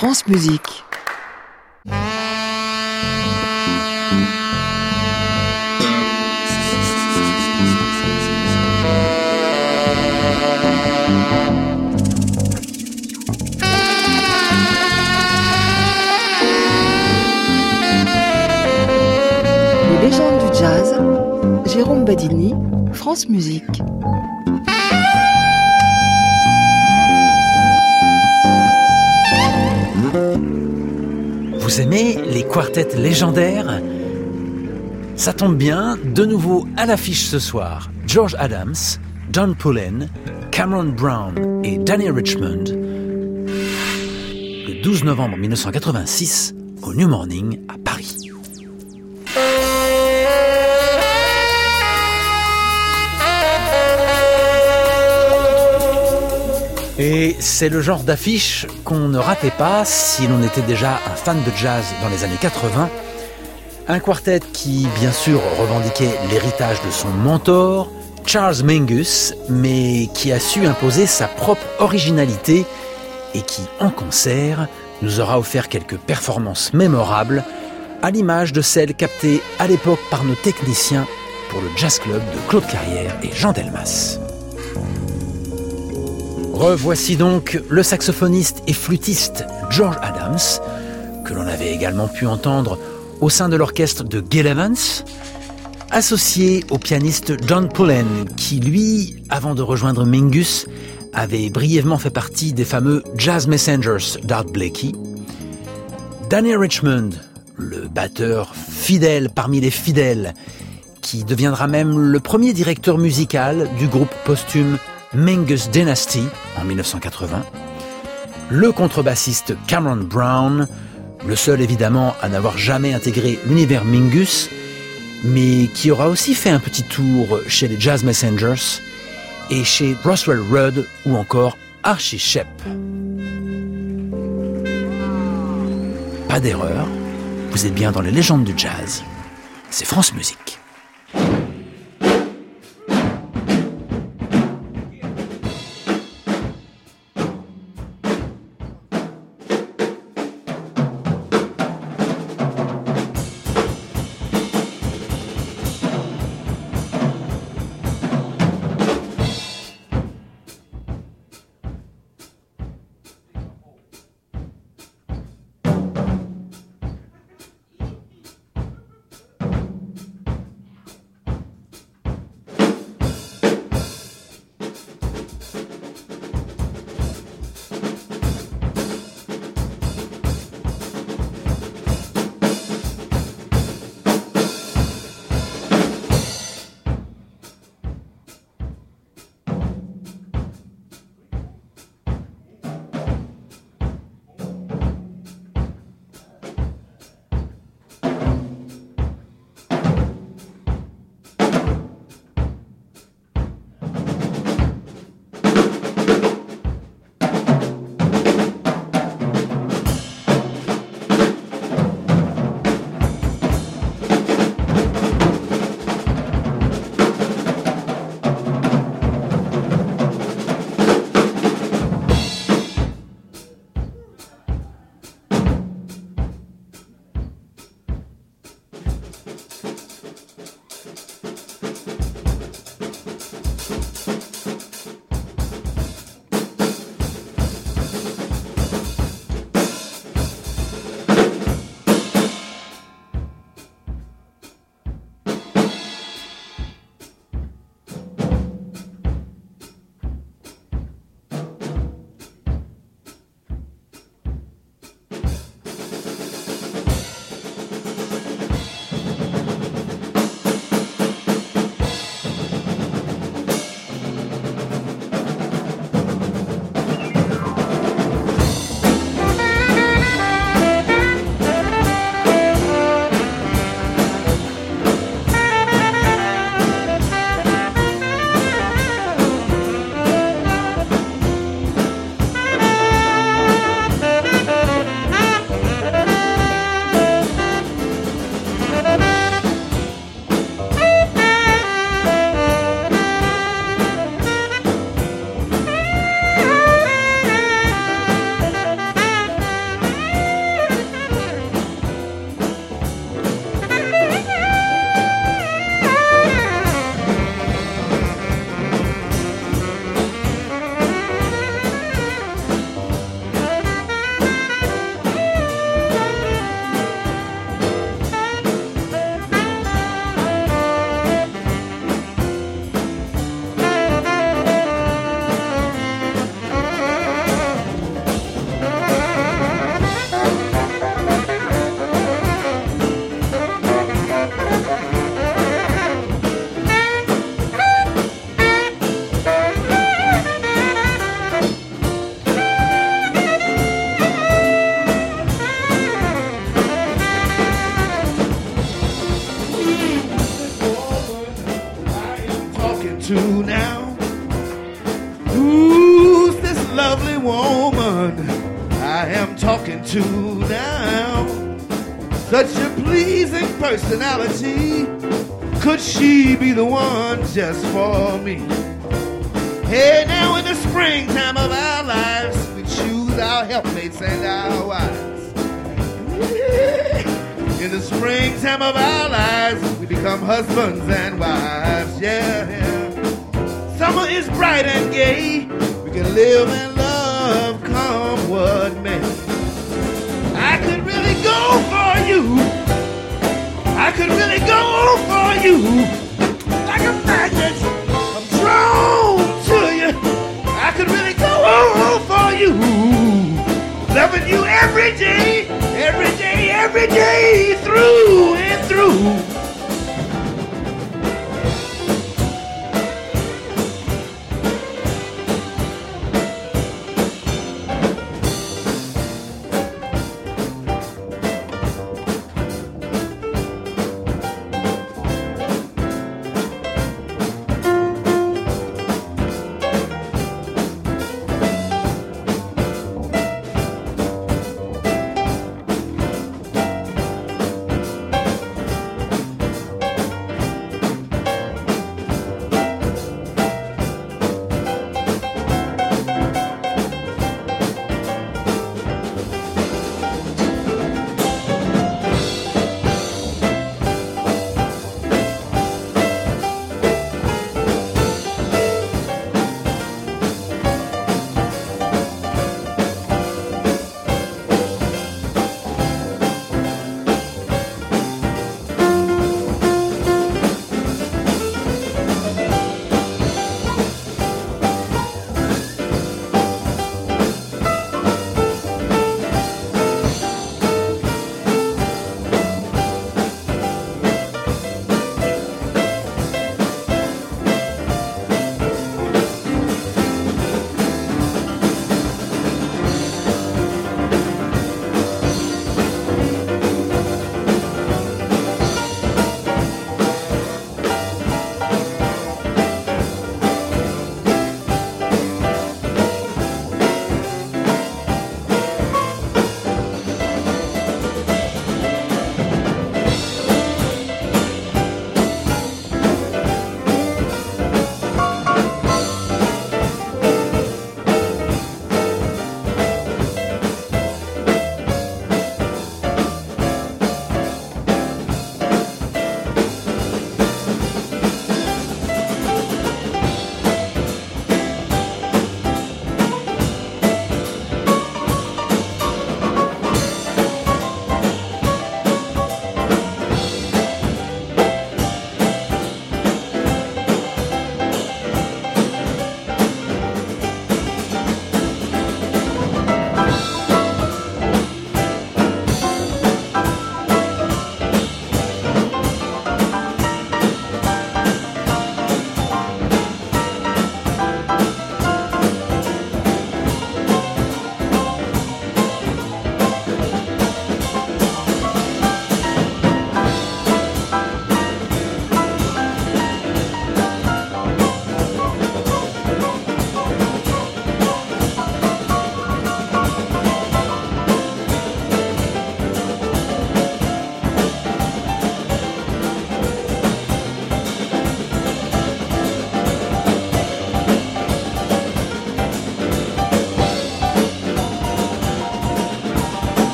France Musique. Les légendes du jazz, Jérôme Badini, France Musique. Vous aimez les quartets légendaires ? Ça tombe bien, de nouveau à l'affiche ce soir, George Adams, Don Pullen, Cameron Brown et Danny Richmond, le 12 novembre 1986, au New Morning à Paris. Et c'est le genre d'affiche qu'on ne ratait pas si l'on était déjà un fan de jazz dans les années 80. Un quartet qui, bien sûr, revendiquait l'héritage de son mentor, Charles Mingus, mais qui a su imposer sa propre originalité et qui, en concert, nous aura offert quelques performances mémorables, à l'image de celles captées à l'époque par nos techniciens pour le Jazz Club de Claude Carrière et Jean Delmas. Revoici donc le saxophoniste et flûtiste George Adams, que l'on avait également pu entendre au sein de l'orchestre de Gil Evans, associé au pianiste Don Pullen, qui lui, avant de rejoindre Mingus, avait brièvement fait partie des fameux Jazz Messengers d'Art Blakey, Danny Richmond, le batteur fidèle parmi les fidèles, qui deviendra même le premier directeur musical du groupe posthume Mingus Dynasty en 1980, le contrebassiste Cameron Brown, le seul évidemment à n'avoir jamais intégré l'univers Mingus, mais qui aura aussi fait un petit tour chez les Jazz Messengers et chez Roswell Rudd ou encore Archie Shepp. Pas d'erreur, vous êtes bien dans les légendes du jazz. C'est France Musique. talking to now. Such a pleasing personality. Could she be the one just for me? Hey, now in the springtime of our lives, we choose our helpmates and our wives. In the springtime of our lives, we become husbands and wives. Yeah, yeah. Summer is bright and gay. We can live and love, come what may. I could really go for you. I could really go for you. Like a magnet, I'm drawn to you. I could really go for you. Loving you every day, through and through.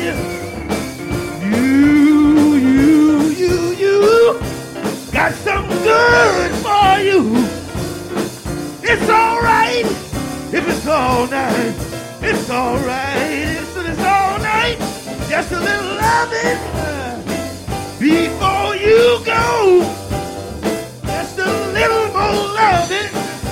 you. You got something good for you. It's alright if it's all night. It's alright if it's all night. Just a little loving before you go. Just a little more loving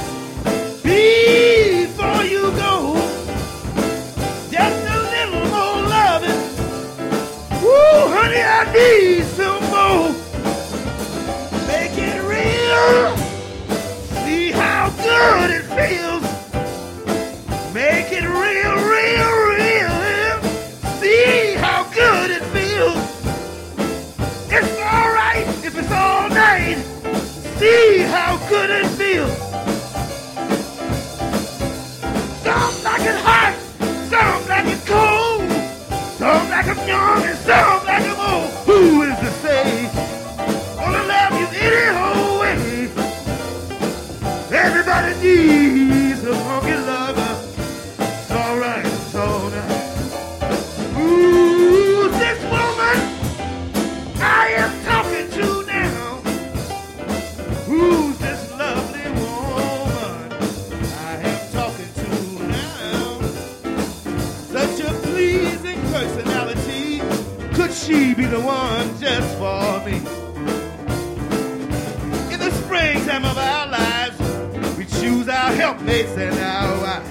before you go. Just a little more loving. Woo, honey, I need some more. Make it real. See how good it feels. Make it real, real, real. See how good it feels. It's alright if it's all night. See how good it feels. Some like it hot, some like it cold. Some like I'm young and some like I'm old. Who is to say? Gonna love you any whole way. Everybody needs a funky lover. It's alright, it's alright. Ooh, this woman I am talking to now. Who's this lovely woman I am talking to now? Such a pleasing personality. Could she be the one just for me? In the springtime of our lives, we choose our helpmates and our wives.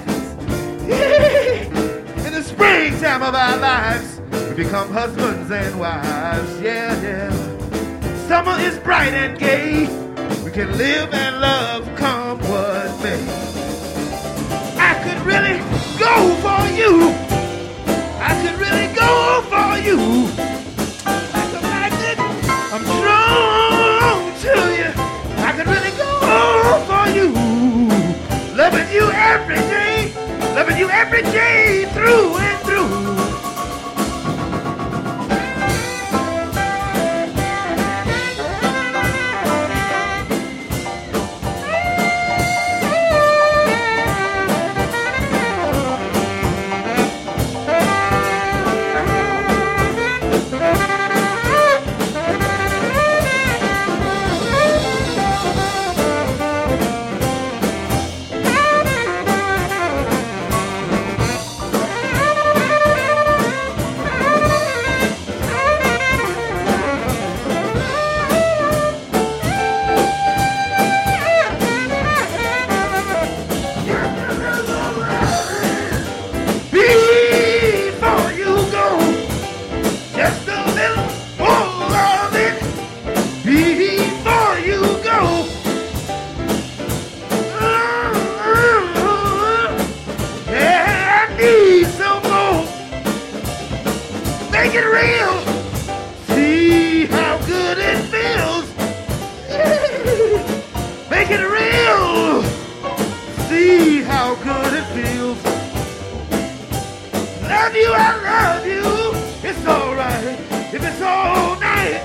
In the springtime of our lives, we become husbands and wives. Yeah, yeah. Summer is bright and gay. We can live and love, come what may. I could really go for you. I could really go for you. Like a magnet, I'm drawn to you. I could really go for you. Loving you every day. Loving you every day through and through. Make it real. See how good it feels. Make it real. See how good it feels. Love you, I love you. It's alright if it's all night.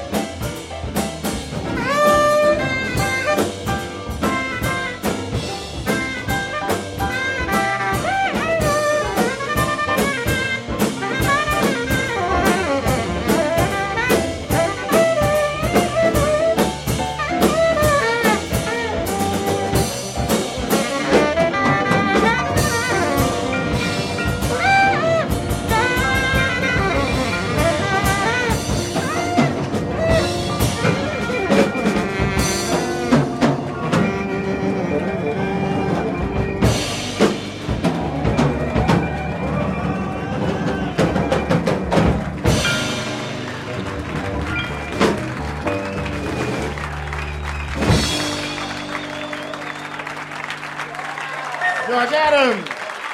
George Adams.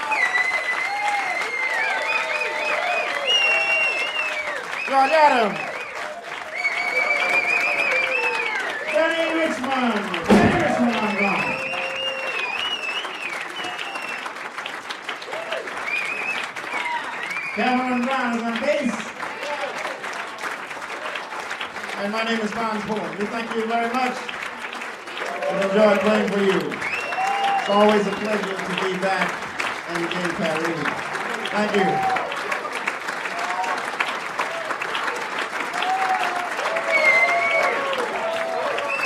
George Adams. Benny Richmond. Benny Richmond on drums. Cameron Brown is on bass. And my name is Bon Poole. We thank you very much. We've enjoyed playing for you. It's always a pleasure to be back in Gay Paris. Thank you.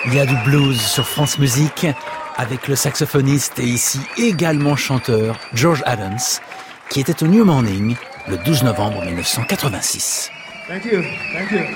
Il y a du blues sur France Musique avec le saxophoniste et ici également chanteur George Adams qui était au New Morning le 12 novembre 1986. Thank you. Thank you.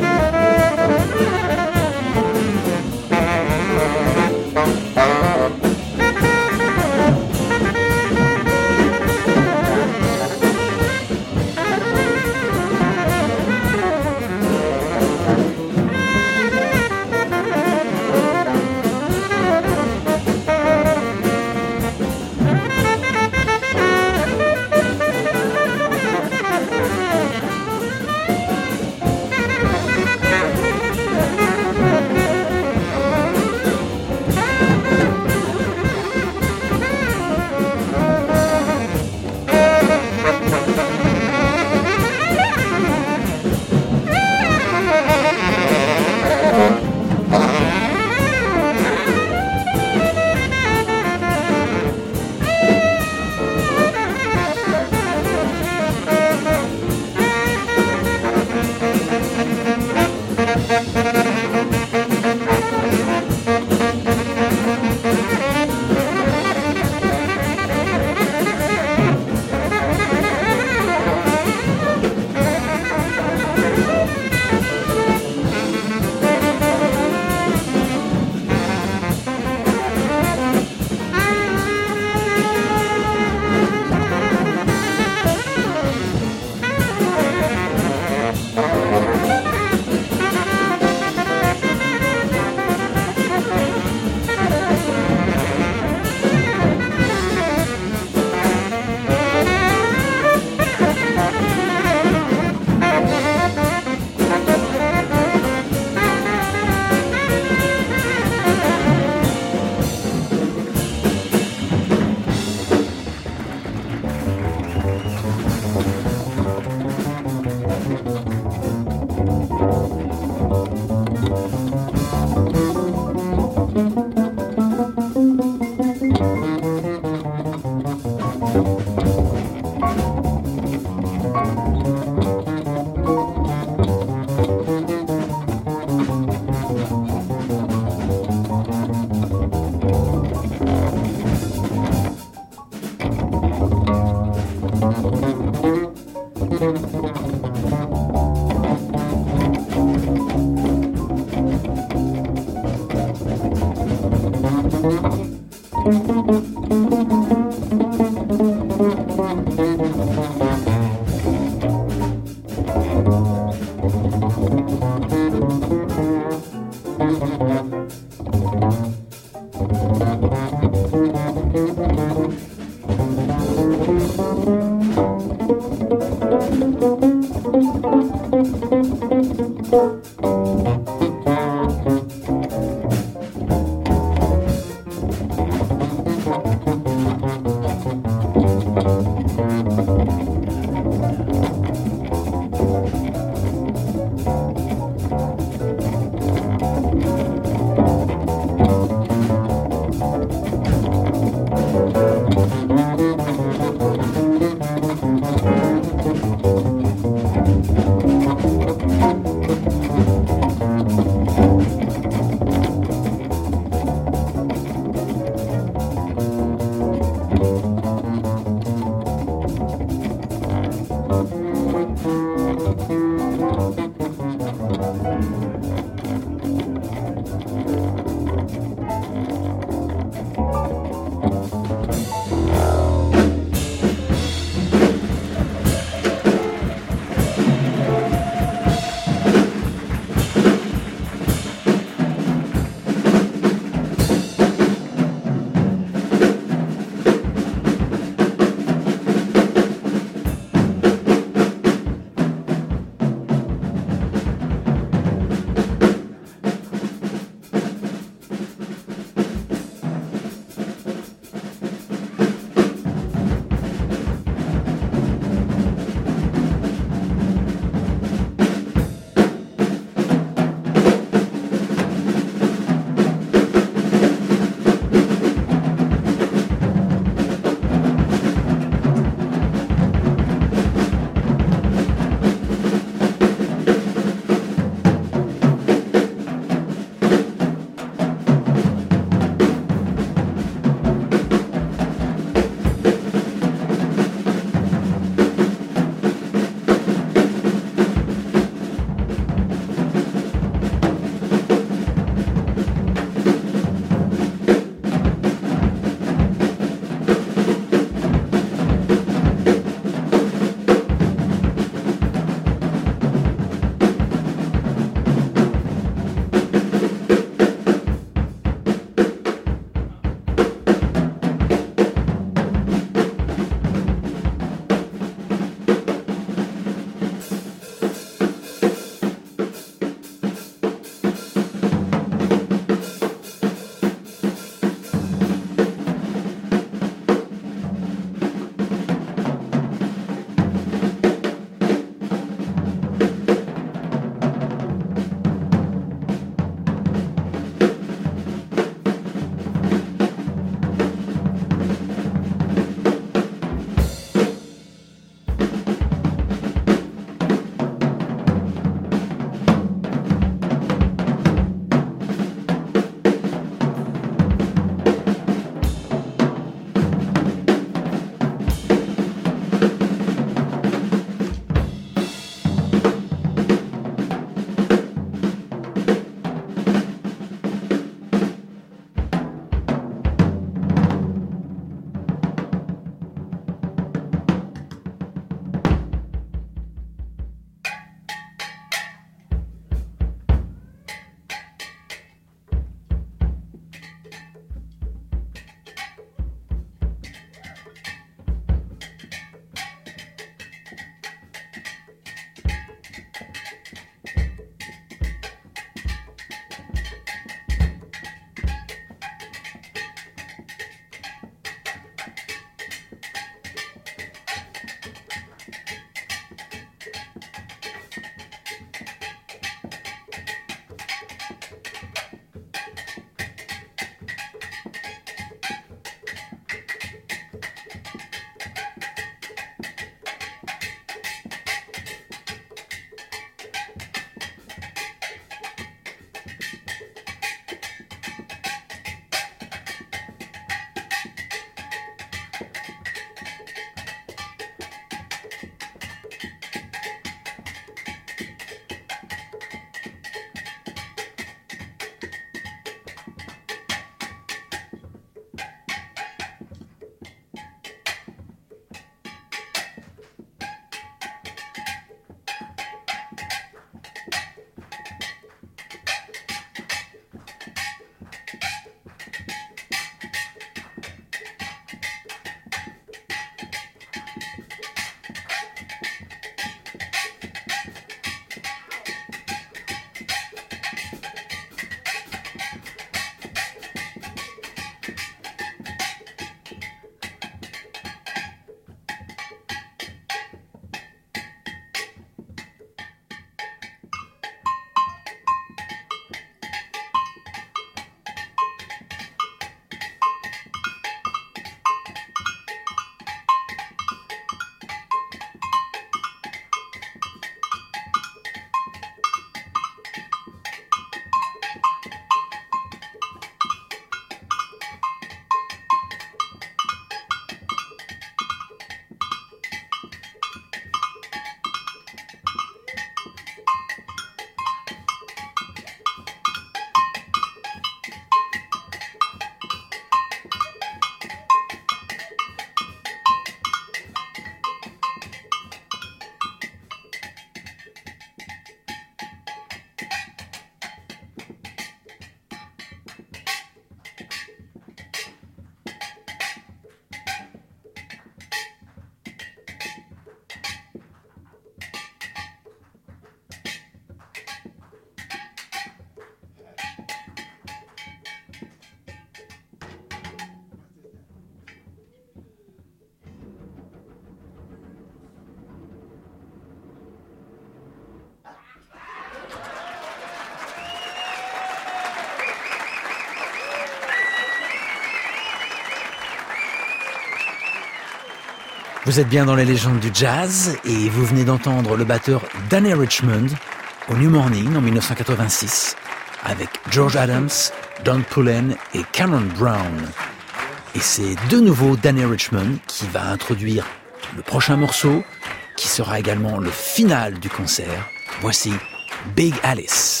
Vous êtes bien dans les légendes du jazz et vous venez d'entendre le batteur Danny Richmond au New Morning en 1986 avec George Adams, Don Pullen et Cameron Brown. Et c'est de nouveau Danny Richmond qui va introduire le prochain morceau qui sera également le final du concert. Voici Big Alice.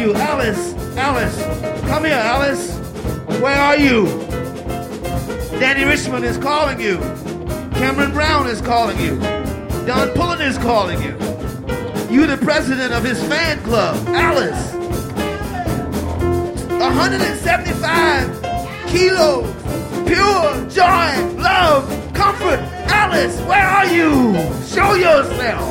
you? Alice, Alice, come here, Alice. Where are you? Danny Richmond is calling you. Cameron Brown is calling you. Don Pullen is calling you. You the president of his fan club, Alice. 175 kilos, pure joy, love, comfort. Alice, where are you? Show yourself.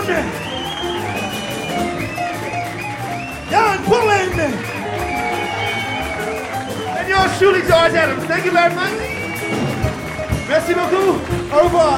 Brown, Don Pullen, and yours truly, George Adams. Thank you very much. Merci beaucoup. Au revoir.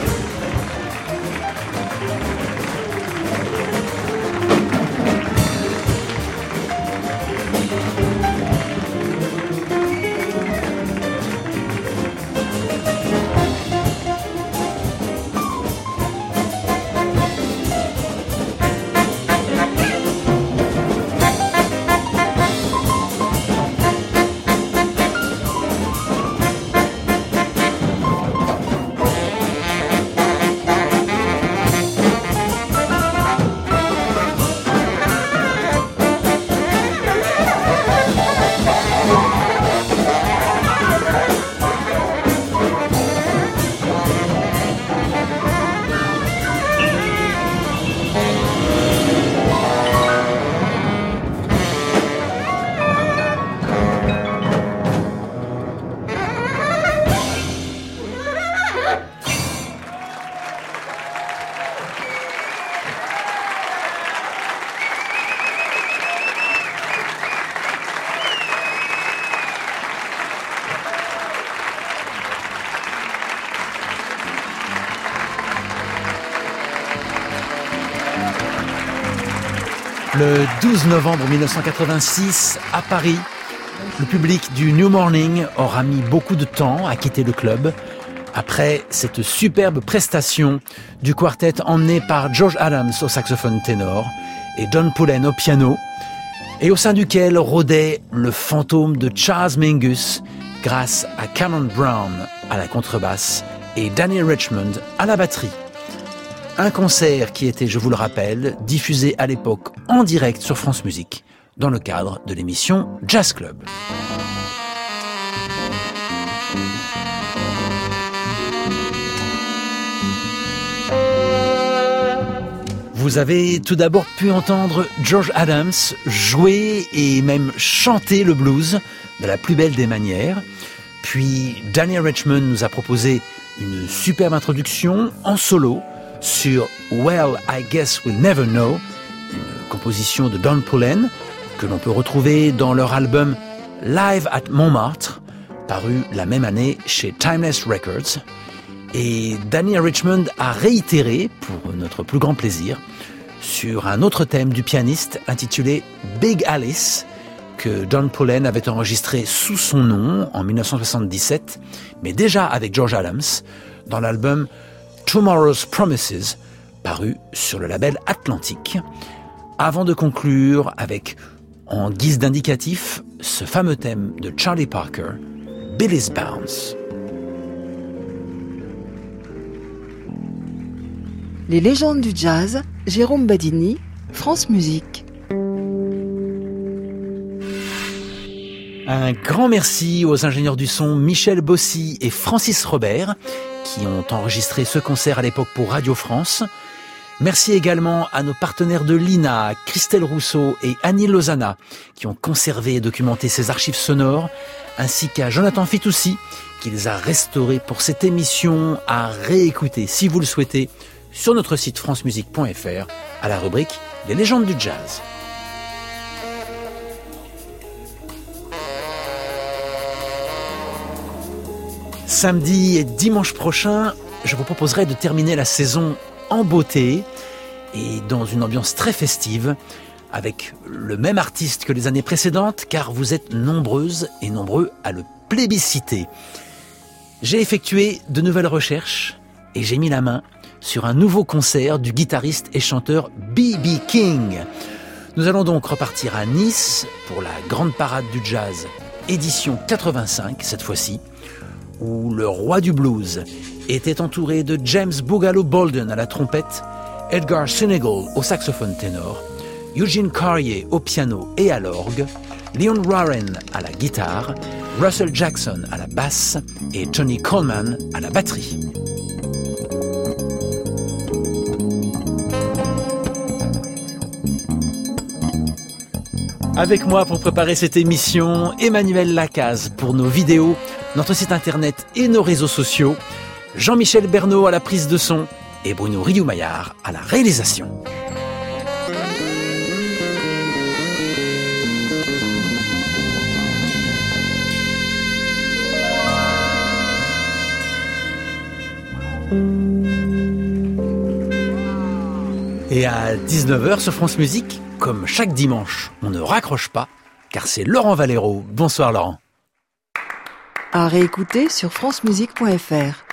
Le 12 novembre 1986, à Paris, le public du New Morning aura mis beaucoup de temps à quitter le club après cette superbe prestation du quartet emmené par George Adams au saxophone ténor et Don Pullen au piano, et au sein duquel rôdait le fantôme de Charles Mingus grâce à Cameron Brown à la contrebasse et Danny Richmond à la batterie. Un concert qui était, je vous le rappelle, diffusé à l'époque en direct sur France Musique, dans le cadre de l'émission Jazz Club. Vous avez tout d'abord pu entendre George Adams jouer et même chanter le blues de la plus belle des manières. Puis Danny Richmond nous a proposé une superbe introduction en solo sur Well, I Guess We'll Never Know, une composition de Don Pullen que l'on peut retrouver dans leur album Live at Montmartre, paru la même année chez Timeless Records. Et Danny Richmond a réitéré, pour notre plus grand plaisir, sur un autre thème du pianiste intitulé Big Alice, que Don Pullen avait enregistré sous son nom en 1977, mais déjà avec George Adams, dans l'album Tomorrow's Promises, paru sur le label Atlantic, avant de conclure avec, en guise d'indicatif, ce fameux thème de Charlie Parker, Billy's Bounce. Les légendes du jazz, Jérôme Badini, France Musique. Un grand merci aux ingénieurs du son Michel Bossy et Francis Robert qui ont enregistré ce concert à l'époque pour Radio France. Merci également à nos partenaires de l'INA, Christelle Rousseau et Annie Lozana, qui ont conservé et documenté ces archives sonores, ainsi qu'à Jonathan Fitoussi, qui les a restaurées pour cette émission à réécouter, si vous le souhaitez, sur notre site francemusique.fr, à la rubrique « Les légendes du jazz ». Samedi et dimanche prochain, je vous proposerai de terminer la saison en beauté et dans une ambiance très festive avec le même artiste que les années précédentes, car vous êtes nombreuses et nombreux à le plébisciter. J'ai effectué de nouvelles recherches et j'ai mis la main sur un nouveau concert du guitariste et chanteur B.B. King. Nous allons donc repartir à Nice pour la grande parade du jazz, édition 85 cette fois-ci, où le roi du blues était entouré de James Boogaloo Bolden à la trompette, Edgar Senegal au saxophone ténor, Eugene Carrier au piano et à l'orgue, Leon Warren à la guitare, Russell Jackson à la basse et Tony Coleman à la batterie. Avec moi pour préparer cette émission, Emmanuel Lacaze pour nos vidéos, notre site internet et nos réseaux sociaux, Jean-Michel Bernot à la prise de son et Bruno Riou-Maillard à la réalisation. Et à 19h sur France Musique, comme chaque dimanche, on ne raccroche pas, car c'est Laurent Valero. Bonsoir Laurent. À réécouter sur francemusique.fr.